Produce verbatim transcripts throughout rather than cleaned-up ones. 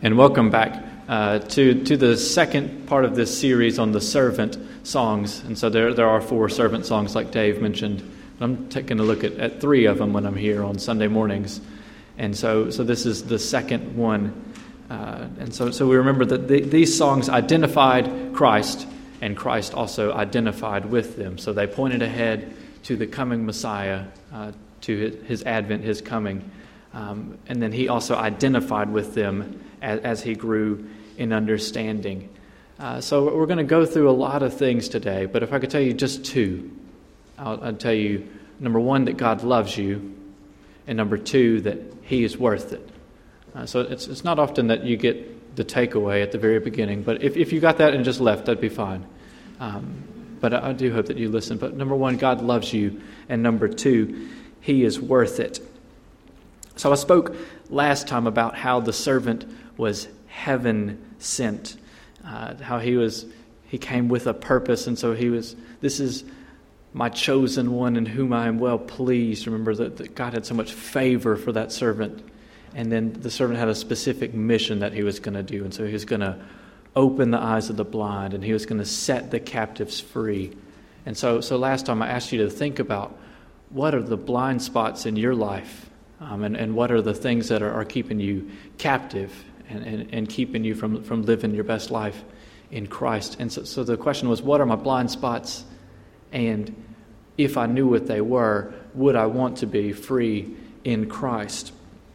and welcome back uh, to to the second part of this series on the servant songs. And so there there are four servant songs, like Dave mentioned. I'm taking a look at, at three of them when I'm here on Sunday mornings, and so so this is the second one. Uh, and so so we remember that the, these songs identified Christ, and Christ also identified with them. So they pointed ahead to the coming Messiah, uh, to his, his advent, his coming. Um, and then he also identified with them as, as he grew in understanding. Uh, so we're going to go through a lot of things today, but if I could tell you just two, I'll, I'll tell you, number one, that God loves you, and number two, that he is worth it. Uh, so it's it's not often that you get the takeaway at the very beginning, but if, if you got that and just left, that'd be fine. Um, but I, I do hope that you listen. But number one, God loves you, and number two, he is worth it. So I spoke last time about how the servant was heaven sent, uh, how he was he came with a purpose, and so he was. This is my chosen one, in whom I am well pleased. Remember that, that God had so much favor for that servant, and then the servant had a specific mission that he was going to do, and so he was going to open the eyes of the blind, and he was going to set the captives free. And so, so last time I asked you to think about what are the blind spots in your life. Um, and, and what are the things that are, are keeping you captive and, and, and keeping you from, from living your best life in Christ? And so, so the question was, what are my blind spots? And if I knew what they were, would I want to be free in Christ?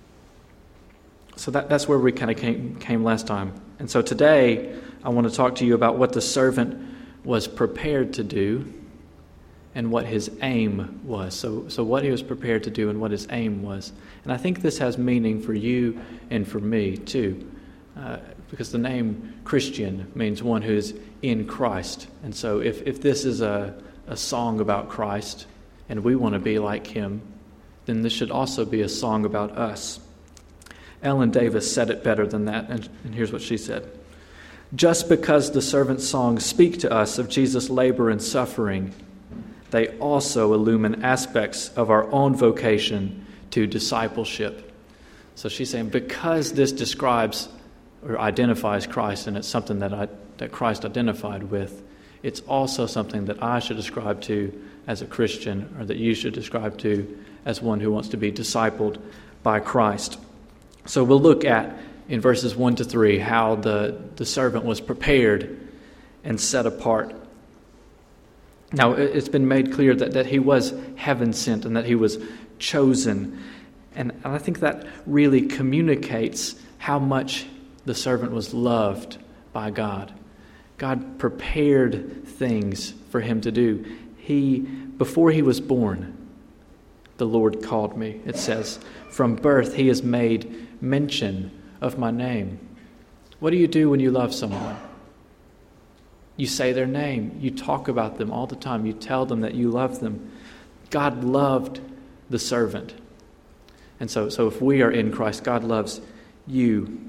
So that, that's where we kind of came, came last time. And so today, I want to talk to you about what the servant was prepared to do and what his aim was. So so what he was prepared to do and what his aim was. And I think this has meaning for you and for me too. Uh, because the name Christian means one who is in Christ. And so if, if this is a, a song about Christ and we want to be like him, then this should also be a song about us. Ellen Davis said it better than that, and, and here's what she said. Just because the servant songs speak to us of Jesus' labor and suffering, they also illumine aspects of our own vocation to discipleship. So she's saying because this describes or identifies Christ, and it's something that I, that Christ identified with, it's also something that I should ascribe to as a Christian, or that you should ascribe to as one who wants to be discipled by Christ. So we'll look at, in verses one to three, how the, the servant was prepared and set apart. Now, it's been made clear that, that he was heaven sent and that he was chosen. And I think that really communicates how much the servant was loved by God. God prepared things for him to do. He, before he was born, the Lord called me, it says. From birth, he has made mention of my name. What do you do when you love someone? You say their name. You talk about them all the time. You tell them that you love them. God loved the servant. And so, so if we are in Christ, God loves you.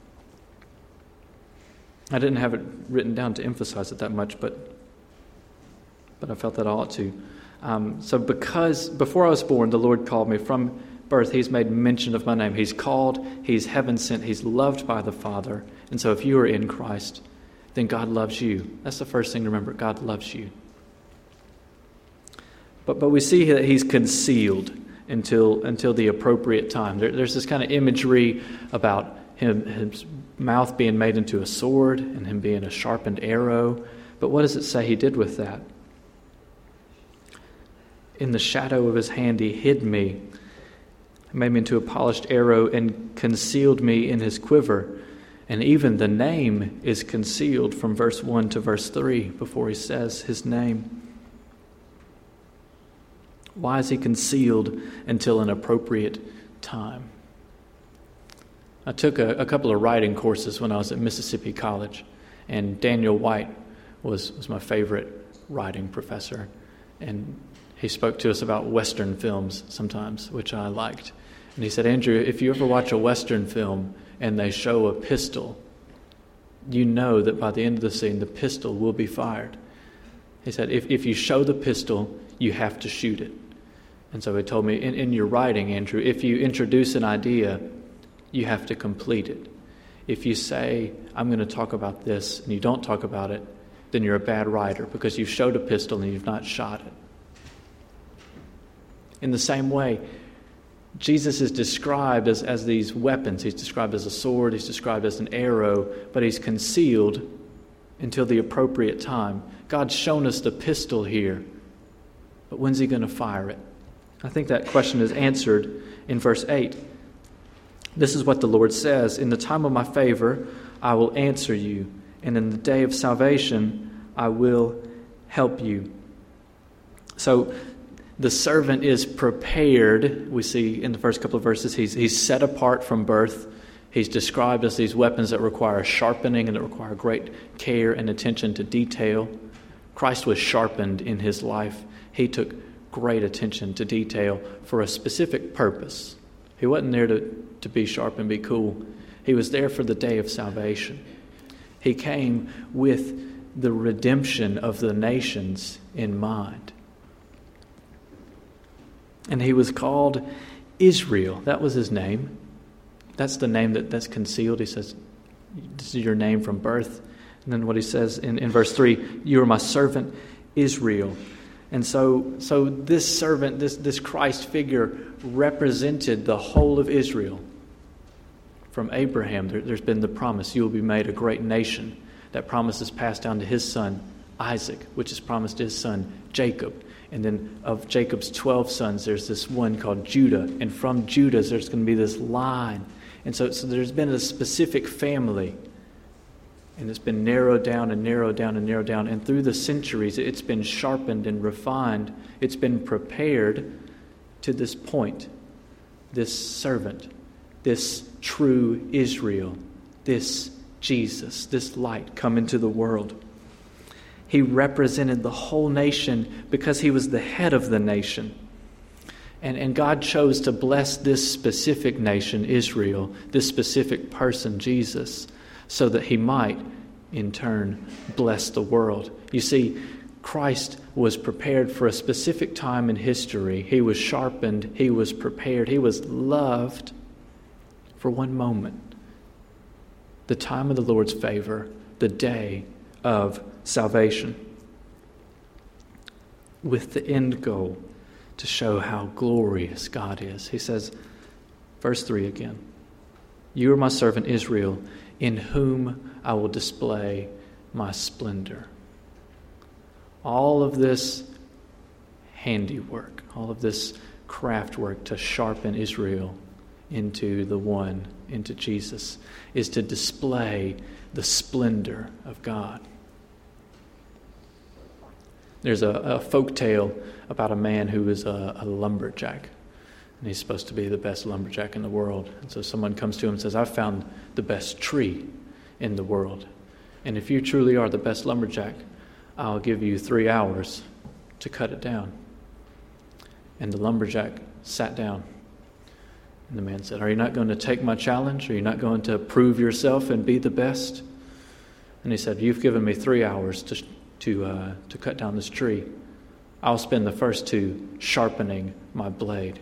I didn't have it written down to emphasize it that much, but but I felt that I ought to. Um, so because before I was born, the Lord called me. From birth, he's made mention of my name. He's called. He's heaven sent. He's loved by the Father. And so if you are in Christ, then God loves you. That's the first thing to remember. God loves you. But but we see that he's concealed until until the appropriate time. There, there's this kind of imagery about him, his mouth being made into a sword and him being a sharpened arrow. But what does it say he did with that? In the shadow of his hand he hid me, made me into a polished arrow, and concealed me in his quiver. And even the name is concealed from verse one to verse three before he says his name. Why is he concealed until an appropriate time? I took a, a couple of writing courses when I was at Mississippi College, and Daniel White was, was my favorite writing professor. And he spoke to us about Western films sometimes, which I liked. And he said, Andrew, if you ever watch a Western film and they show a pistol, you know that by the end of the scene, the pistol will be fired. He said, if, if you show the pistol, you have to shoot it. And so he told me, in, in your writing, Andrew, if you introduce an idea, you have to complete it. If you say, I'm going to talk about this, and you don't talk about it, then you're a bad writer because you've showed a pistol and you've not shot it. In the same way, Jesus is described as, as these weapons. He's described as a sword, he's described as an arrow, but he's concealed until the appropriate time. God's shown us the pistol here, but when's he going to fire it? I think that question is answered in verse eight. This is what the Lord says, "In the time of my favor, I will answer you, and in the day of salvation, I will help you." So the servant is prepared. We see in the first couple of verses, he's, he's set apart from birth. He's described as these weapons that require sharpening and that require great care and attention to detail. Christ was sharpened in his life. He took great attention to detail for a specific purpose. He wasn't there to, to be sharp and be cool. He was there for the day of salvation. He came with the redemption of the nations in mind. And he was called Israel. That was his name. That's the name that, that's concealed. He says, this is your name from birth. And then what he says in, in verse three, you are my servant Israel. And so so this servant, this, this Christ figure represented the whole of Israel. From Abraham, there, there's been the promise, you will be made a great nation. That promise is passed down to his son, Isaac, which is promised to his son, Jacob. And then of Jacob's twelve sons, there's this one called Judah. And from Judah, there's going to be this line. And so, so there's been a specific family. And it's been narrowed down and narrowed down and narrowed down. And through the centuries, it's been sharpened and refined. It's been prepared to this point. This servant, this true Israel, this Jesus, this light come into the world. He represented the whole nation because he was the head of the nation. And, and God chose to bless this specific nation, Israel, this specific person, Jesus, so that he might, in turn, bless the world. You see, Christ was prepared for a specific time in history. He was sharpened. He was prepared. He was loved for one moment. The time of the Lord's favor, the day of salvation, with the end goal to show how glorious God is. He says, verse three again, you are my servant Israel, in whom I will display my splendor. All of this handiwork, all of this craft work to sharpen Israel into the one, into Jesus, is to display the splendor of God. There's a, a folk tale about a man who is a, a lumberjack. And he's supposed to be the best lumberjack in the world. And so someone comes to him and says, I've found the best tree in the world. And if you truly are the best lumberjack, I'll give you three hours to cut it down. And the lumberjack sat down. And the man said, are you not going to take my challenge? Are you not going to prove yourself and be the best? And he said, you've given me three hours to to uh, to cut down this tree. I'll spend the first two sharpening my blade.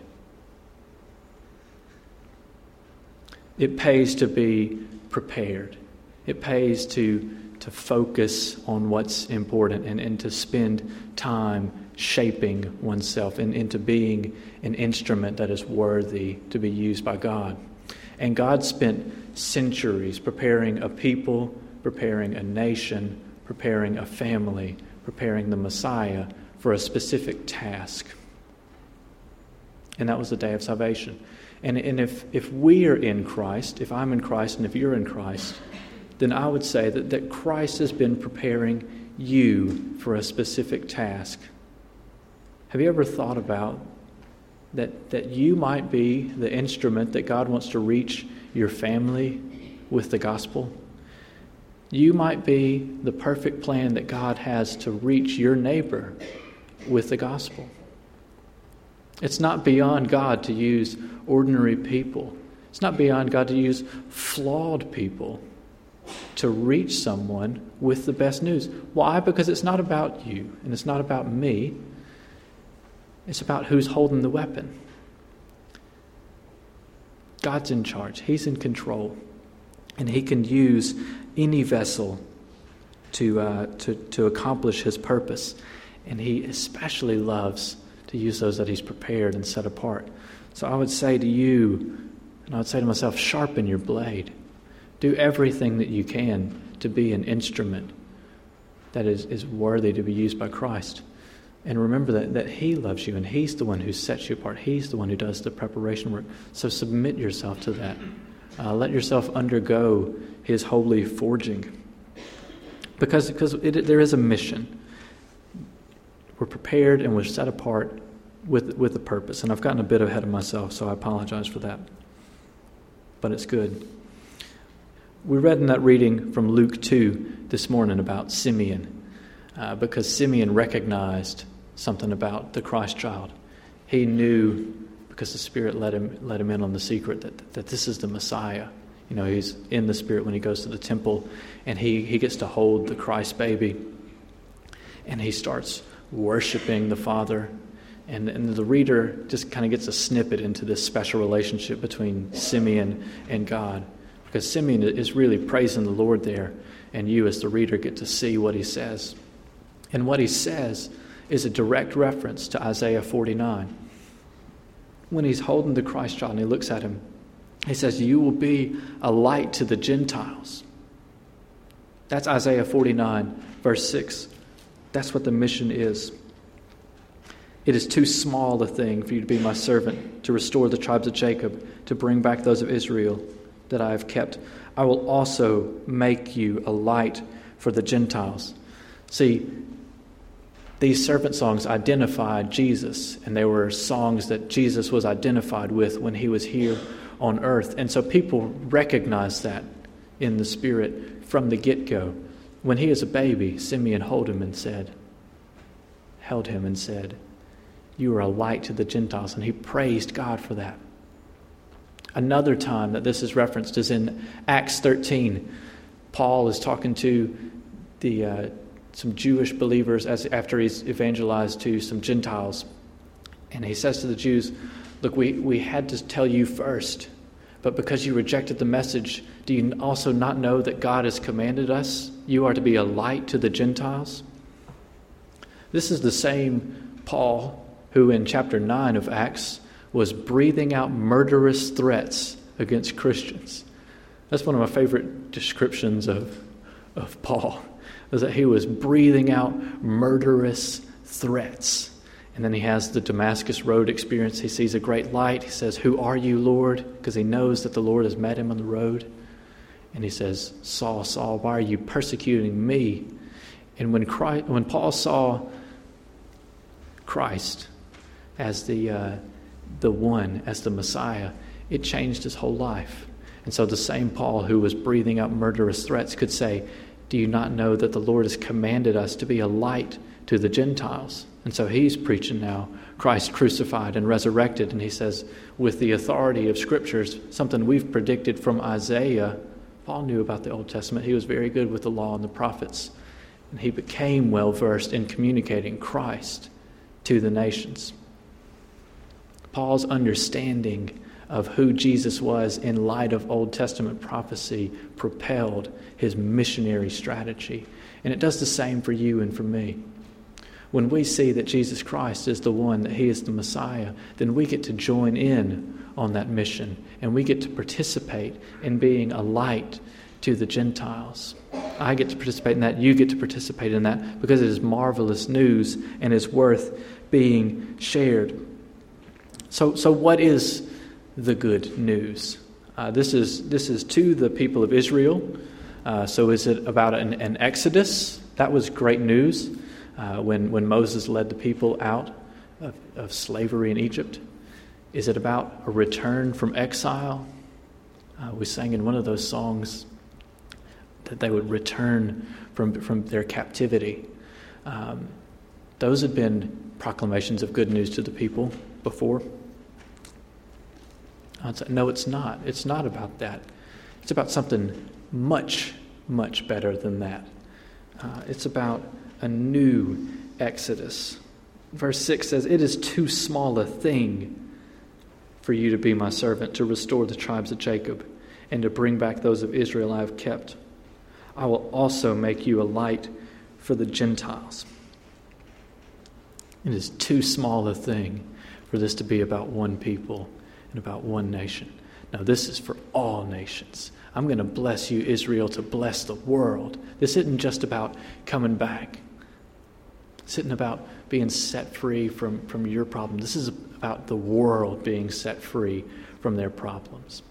It pays to be prepared. It pays to to focus on what's important and, and to spend time shaping oneself and into being an instrument that is worthy to be used by God. And God spent centuries preparing a people, preparing a nation, preparing a family, preparing the Messiah for a specific task. And that was the day of salvation. And, and if, if we are in Christ, if I'm in Christ and if you're in Christ, then I would say that, that Christ has been preparing you for a specific task. Have you ever thought about that, that you might be the instrument that God wants to reach your family with the gospel? You might be the perfect plan that God has to reach your neighbor with the gospel. It's not beyond God to use ordinary people. It's not beyond God to use flawed people to reach someone with the best news. Why? Because it's not about you and it's not about me. It's about who's holding the weapon. God's in charge. He's in control. And he can use any vessel to, uh, to, to accomplish his purpose. And he especially loves to use those that he's prepared and set apart. So I would say to you, and I would say to myself, sharpen your blade. Do everything that you can to be an instrument that is, is worthy to be used by Christ. And remember that, that he loves you, and he's the one who sets you apart. He's the one who does the preparation work. So submit yourself to that. Uh, let yourself undergo his holy forging. Because, because it, there is a mission. We're prepared and we're set apart with, with a purpose. And I've gotten a bit ahead of myself, so I apologize for that. But it's good. We read in that reading from Luke two this morning about Simeon, uh, because Simeon recognized something about the Christ child. He knew, because the Spirit let him let him in on the secret, that, that this is the Messiah. You know, he's in the Spirit when he goes to the temple, and he, he gets to hold the Christ baby, and he starts worshiping the Father. And, and the reader just kind of gets a snippet into this special relationship between Simeon and God. Because Simeon is really praising the Lord there, and you as the reader get to see what he says. And what he says is a direct reference to Isaiah forty-nine. When he's holding the Christ child and he looks at him, he says, "You will be a light to the Gentiles." That's Isaiah forty-nine, verse six. That's what the mission is. "It is too small a thing for you to be my servant, to restore the tribes of Jacob, to bring back those of Israel that I have kept. I will also make you a light for the Gentiles." See, these servant songs identified Jesus, and they were songs that Jesus was identified with when he was here on earth. And so people recognized that in the Spirit from the get-go. When he was a baby, Simeon held him and said, held him and said, "You are a light to the Gentiles." And he praised God for that. Another time that this is referenced is in Acts thirteen. Paul is talking to the uh, some Jewish believers as after he's evangelized to some Gentiles. And he says to the Jews, "Look, we, we had to tell you first, but because you rejected the message, do you also not know that God has commanded us? You are to be a light to the Gentiles." This is the same Paul who in chapter nine of Acts was breathing out murderous threats against Christians. That's one of my favorite descriptions of, of Paul, is that he was breathing out murderous threats. And then he has the Damascus Road experience. He sees a great light. He says, "Who are you, Lord?" Because he knows that the Lord has met him on the road. And he says, "Saul, Saul, why are you persecuting me?" And when Christ, when Paul saw Christ as the uh, the one, as the Messiah, it changed his whole life. And so the same Paul who was breathing out murderous threats could say, "Do you not know that the Lord has commanded us to be a light to the Gentiles?" And so he's preaching now Christ crucified and resurrected. And he says, with the authority of Scriptures, something we've predicted from Isaiah. Paul knew about the Old Testament. He was very good with the law and the prophets. And he became well-versed in communicating Christ to the nations. Paul's understanding of who Jesus was in light of Old Testament prophecy propelled his missionary strategy. And it does the same for you and for me. When we see that Jesus Christ is the one, that he is the Messiah, then we get to join in on that mission, and we get to participate in being a light to the Gentiles. I get to participate in that. You get to participate in that, because it is marvelous news and is worth being shared. So, so what is the good news? Uh, this is this is to the people of Israel. Uh, so is it about an, an exodus? That was great news uh, when when Moses led the people out of, of slavery in Egypt. Is it about a return from exile? Uh, we sang in one of those songs that they would return from from their captivity. Um, those had been proclamations of good news to the people before. I'd say, no, it's not. It's not about that. It's about something much, much better than that. Uh, it's about a new exodus. Verse six says, "It is too small a thing for you to be my servant, to restore the tribes of Jacob, and to bring back those of Israel I have kept. I will also make you a light for the Gentiles. It is too small a thing for this to be about one people and about one nation. Now, this is for all nations. I'm going to bless you, Israel, to bless the world. This isn't just about coming back. This isn't about being set free from, from your problem. This is about the world being set free from their problems.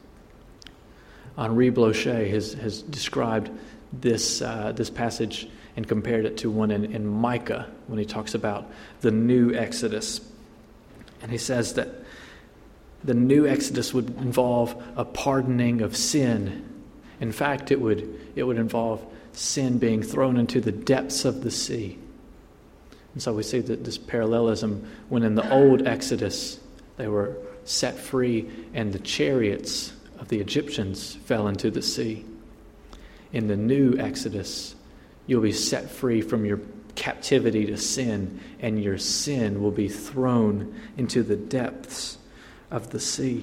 Henri Blocher has, has described this, uh, this passage and compared it to one in, in Micah when he talks about the new Exodus. And he says that the new Exodus would involve a pardoning of sin. In fact, it would, it would involve sin being thrown into the depths of the sea. And so we see that this parallelism when in the old Exodus they were set free and the chariots of the Egyptians fell into the sea. In the new Exodus, you'll be set free from your captivity to sin, and your sin will be thrown into the depths of the sea.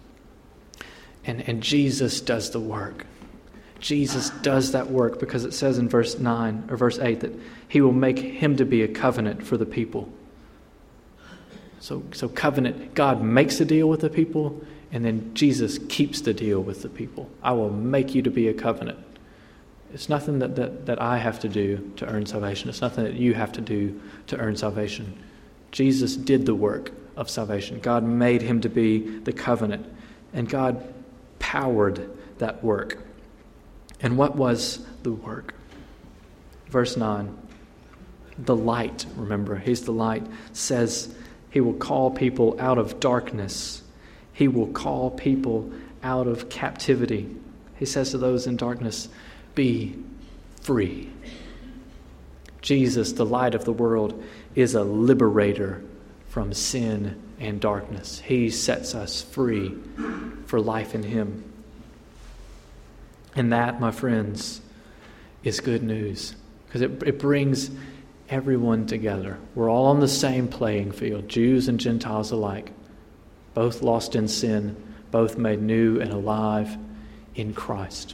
And, and Jesus does the work. Jesus does that work because it says in verse nine or verse eight that he will make him to be a covenant for the people. So, so covenant, God makes a deal with the people, and then Jesus keeps the deal with the people. I will make you to be a covenant. It's nothing that, that, that I have to do to earn salvation. It's nothing that you have to do to earn salvation. Jesus did the work of salvation. God made him to be the covenant, and God powered that work. And what was the work? Verse nine, the light, remember, he's the light, says he will call people out of darkness. He will call people out of captivity. He says to those in darkness, be free. Jesus, the light of the world, is a liberator from sin and darkness. He sets us free for life in him. And that, my friends, is good news because it, it brings everyone together. We're all on the same playing field, Jews and Gentiles alike, both lost in sin, both made new and alive in Christ.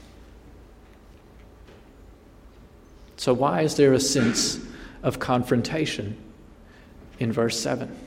So why is there a sense of confrontation in verse seven?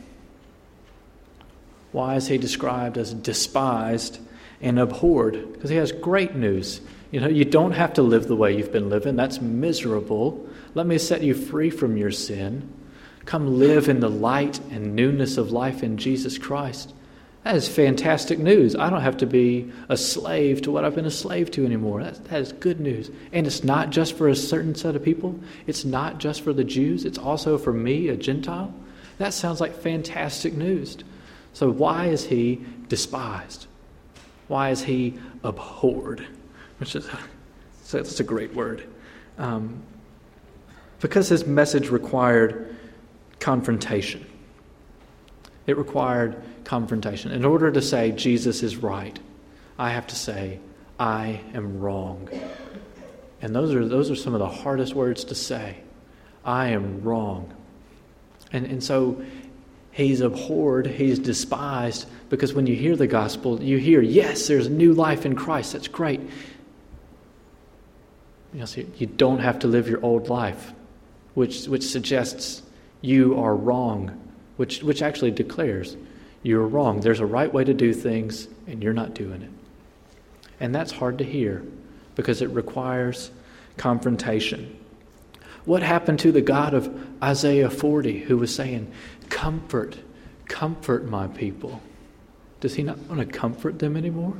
Why is he described as despised and abhorred? Because he has great news. You know, you don't have to live the way you've been living. That's miserable. Let me set you free from your sin. Come live in the light and newness of life in Jesus Christ. That is fantastic news. I don't have to be a slave to what I've been a slave to anymore. That, that is good news. And it's not just for a certain set of people. It's not just for the Jews. It's also for me, a Gentile. That sounds like fantastic news. So why is he despised? Why is he abhorred? Which is, so that's a great word. Um, because his message required confrontation. It required confrontation. In order to say Jesus is right, I have to say I am wrong. And those are those are some of the hardest words to say. I am wrong. And and so he's abhorred, he's despised, because when you hear the gospel, you hear, yes, there's new life in Christ. That's great. You know, so you don't have to live your old life, which which suggests you are wrong, which which actually declares you're wrong. There's a right way to do things, and you're not doing it. And that's hard to hear because it requires confrontation. What happened to the God of Isaiah forty who was saying, comfort, comfort my people? Does he not want to comfort them anymore?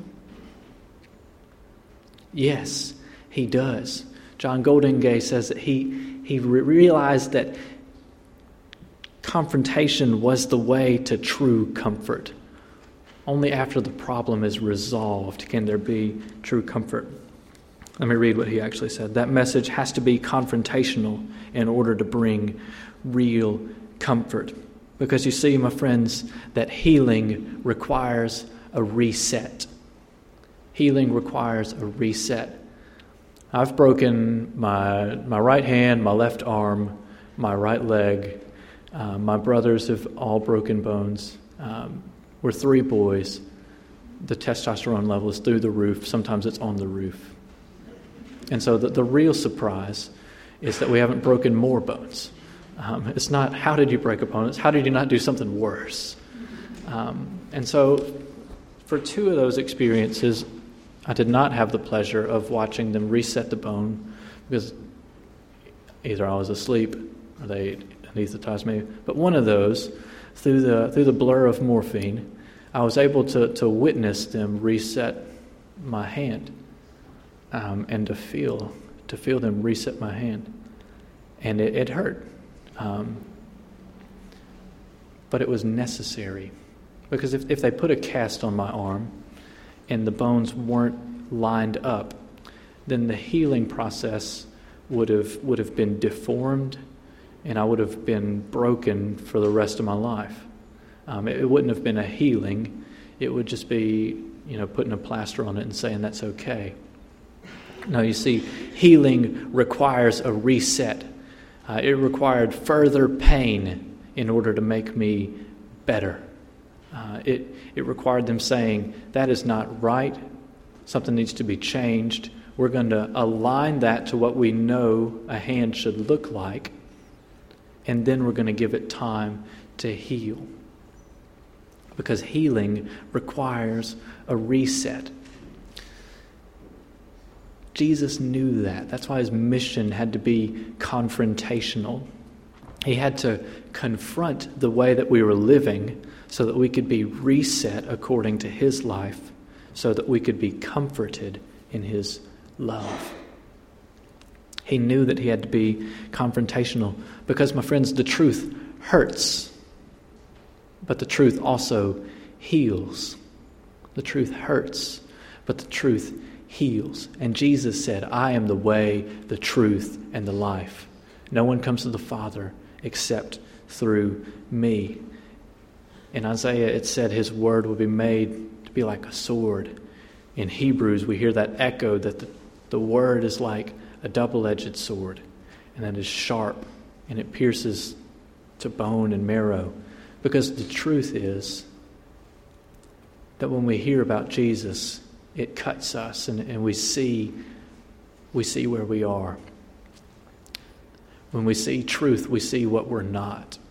Yes, he does. John Goldingay says that he, he realized that confrontation was the way to true comfort. Only after the problem is resolved can there be true comfort. Let me read what he actually said. That message has to be confrontational in order to bring real comfort. Because you see, my friends, that healing requires a reset. Healing requires a reset. I've broken my my right hand, my left arm, my right leg. Uh, my brothers have all broken bones. Um, we're three boys. the testosterone level is through the roof. Sometimes it's on the roof. And so the, the real surprise is that we haven't broken more bones. Um, it's not, how did you break a bone? It's, how did you not do something worse? Um, and so for two of those experiences, I did not have the pleasure of watching them reset the bone because either I was asleep or they anesthetized me. But one of those, through the through the blur of morphine, I was able to, to witness them reset my hand um, and to feel to feel them reset my hand. And it, it hurt. Um, but it was necessary. Because if, if they put a cast on my arm and the bones weren't lined up, then the healing process would have would have been deformed and I would have been broken for the rest of my life. Um, it, it wouldn't have been a healing. It would just be, you know, putting a plaster on it and saying that's okay. No, you see, healing requires a reset. Uh, it required further pain in order to make me better. Uh, it, it required them saying, that is not right. Something needs to be changed. We're going to align that to what we know a hand should look like. And then we're going to give it time to heal. Because healing requires a reset. Jesus knew that. That's why his mission had to be confrontational. He had to confront the way that we were living so that we could be reset according to his life, so that we could be comforted in his love. He knew that he had to be confrontational because, my friends, the truth hurts, but the truth also heals. The truth hurts, but the truth heals. And Jesus said, I am the way, the truth, and the life. No one comes to the Father except through me. In Isaiah, it said his word will be made to be like a sword. In Hebrews, we hear that echo that the, the word is like a double-edged sword, and that is sharp, and it pierces to bone and marrow. Because the truth is that when we hear about Jesus, it cuts us, and, and we see we see where we are. When we see truth, we see what we're not.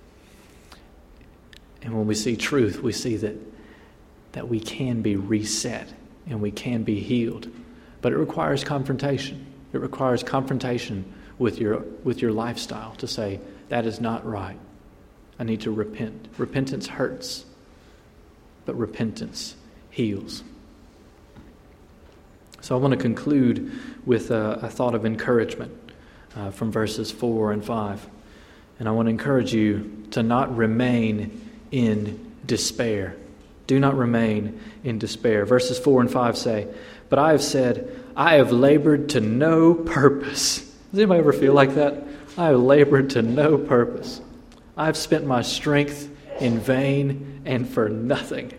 And when we see truth, we see that that we can be reset and we can be healed. But it requires confrontation. It requires confrontation with your with your lifestyle to say, that is not right. I need to repent. Repentance hurts, but repentance heals. So I want to conclude with a, a thought of encouragement uh, from verses four and five. And I want to encourage you to not remain in despair. Do not remain in despair. Verses four and five say, but I have said, I have labored to no purpose. Does anybody ever feel like that? I have labored to no purpose. I have spent my strength in vain and for nothing.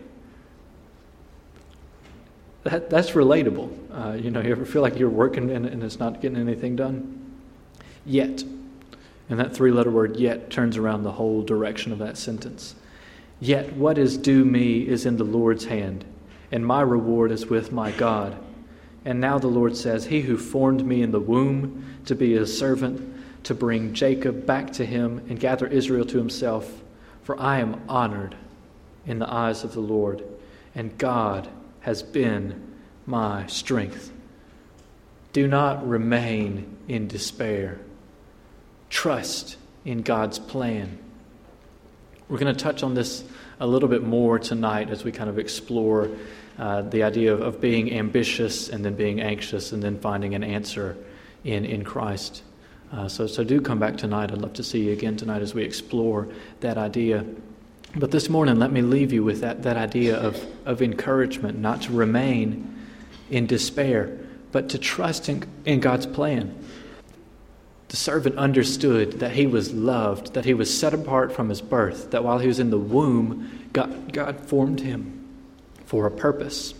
That That's relatable. Uh, you know, you ever feel like you're working and, and it's not getting anything done? Yet. And that three-letter word yet turns around the whole direction of that sentence. Yet what is due me is in the Lord's hand, and my reward is with my God. And now the Lord says, he who formed me in the womb to be his servant, to bring Jacob back to him and gather Israel to himself, for I am honored in the eyes of the Lord, and God has been my strength. Do not remain in despair. Trust in God's plan. We're going to touch on this a little bit more tonight as we kind of explore uh, the idea of, of being ambitious and then being anxious and then finding an answer in, in Christ. Uh, so, so do come back tonight. I'd love to see you again tonight as we explore that idea. But this morning, let me leave you with that, that idea of, of encouragement, not to remain in despair, but to trust in, in God's plan. The servant understood that he was loved, that he was set apart from his birth, that while he was in the womb, God, God formed him for a purpose.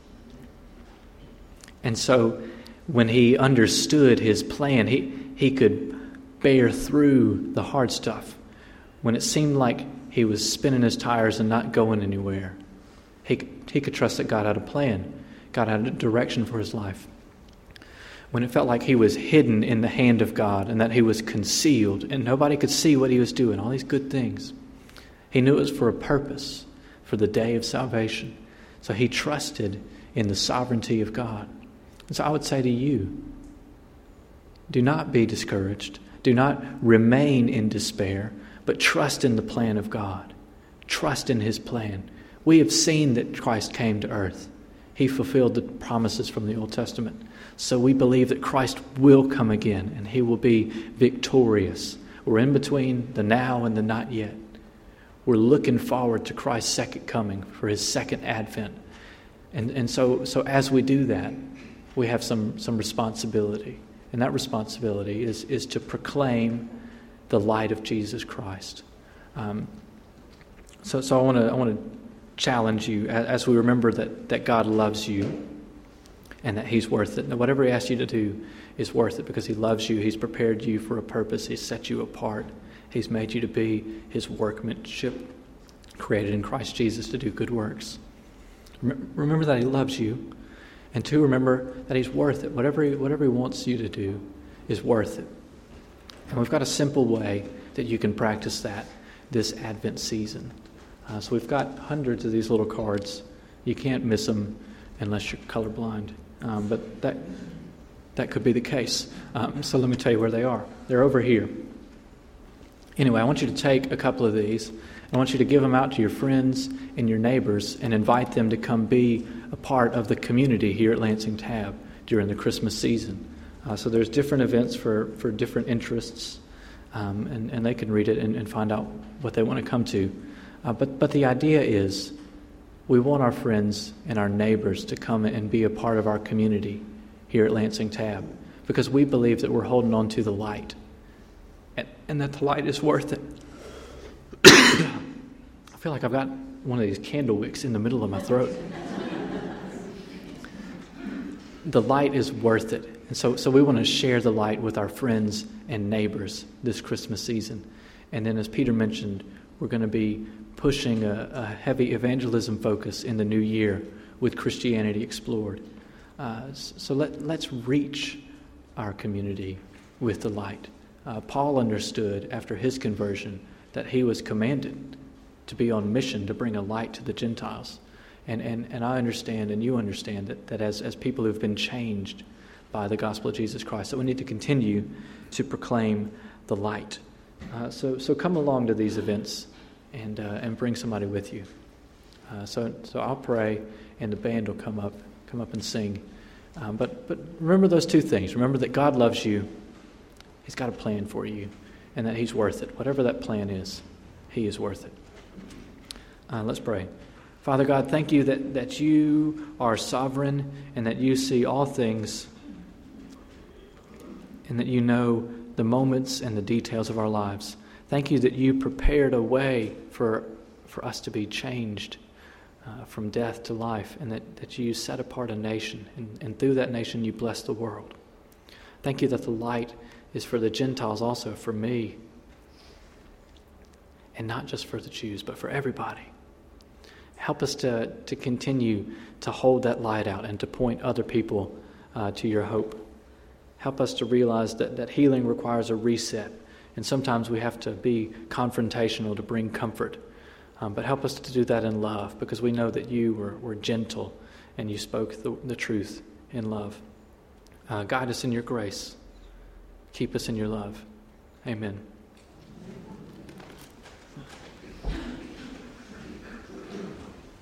And so when he understood his plan, he, he could bear through the hard stuff. When it seemed like he was spinning his tires and not going anywhere, he, he could trust that God had a plan. God had a direction for his life. When it felt like he was hidden in the hand of God and that he was concealed and nobody could see what he was doing, all these good things, he knew it was for a purpose, for the day of salvation. So he trusted in the sovereignty of God. And so I would say to you, do not be discouraged. Do not remain in despair, but trust in the plan of God. Trust in his plan. We have seen that Christ came to earth. He fulfilled the promises from the Old Testament. So we believe that Christ will come again and he will be victorious. We're in between the now and the not yet. We're looking forward to Christ's second coming, for his second advent. And and so so as we do that, we have some, some responsibility. And that responsibility is, is to proclaim the light of Jesus Christ. Um, so so I want to I want to challenge you as, as we remember that, that God loves you and that he's worth it. And whatever he asks you to do is worth it because he loves you. He's prepared you for a purpose. He's set you apart. He's made you to be his workmanship, created in Christ Jesus to do good works. Remember that he loves you. And two, remember that he's worth it. Whatever he, whatever he wants you to do is worth it. And we've got a simple way that you can practice that this Advent season. Uh, so we've got hundreds of these little cards. You can't miss them unless you're colorblind. Um, but that that could be the case. Um, so let me tell you where they are. They're over here. Anyway, I want you to take a couple of these. I want you to give them out to your friends and your neighbors and invite them to come be a part of the community here at Lansing Tab during the Christmas season. Uh, so there's different events for, for different interests, um, and, and they can read it and, and find out what they want to come to. Uh, but, but the idea is we want our friends and our neighbors to come and be a part of our community here at Lansing Tab because we believe that we're holding on to the light and, and that the light is worth it. I feel like I've got one of these candle wicks in the middle of my throat. The light is worth it. And so, so we want to share the light with our friends and neighbors this Christmas season. And then as Peter mentioned, we're going to be pushing a, a heavy evangelism focus in the new year with Christianity Explored. Uh, so let, let's reach our community with the light. Uh, Paul understood after his conversion that he was commanded to be on mission to bring a light to the Gentiles. And and, and I understand and you understand that, that as, as people who've been changed by the gospel of Jesus Christ, that we need to continue to proclaim the light. Uh, so so come along to these events and uh, and bring somebody with you. Uh, so so I'll pray and the band will come up come up and sing. Um, but but remember those two things. Remember that God loves you. He's got a plan for you, and that he's worth it. Whatever that plan is, he is worth it. Uh, let's pray. Father God, thank you that, that you are sovereign and that you see all things and that you know the moments and the details of our lives. Thank you that you prepared a way for, for us to be changed uh, from death to life and that, that you set apart a nation and, and through that nation you bless the world. Thank you that the light is for the Gentiles also, for me, and not just for the Jews, but for everybody. Help us to, to continue to hold that light out and to point other people uh, to your hope. Help us to realize that, that healing requires a reset, and sometimes we have to be confrontational to bring comfort. Um, but help us to do that in love, because we know that you were, were gentle and you spoke the, the truth in love. Uh, guide us in your grace. Keep us in your love. Amen.